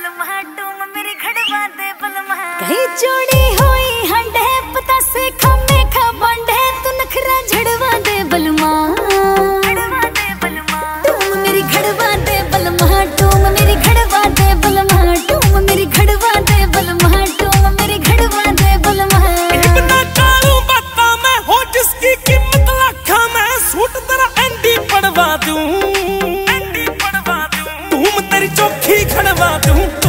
कहीं चोरी हुई हंडे पता से खम्मे खबंडे तू नखरा झड़वा दे बलमा तुम मेरी घड़वा दे बलमा तुम मेरी घड़वा दे बलमा तुम मेरी घड़वा दे बलमा तुम मेरी घड़वा दे बलमा इतना कालू बत्ता मैं हो जिसकी कीमत लाखा मैं सूट तेरा एंडी पड़वा दूं तुम तेरी चौखी खड़वा दूं।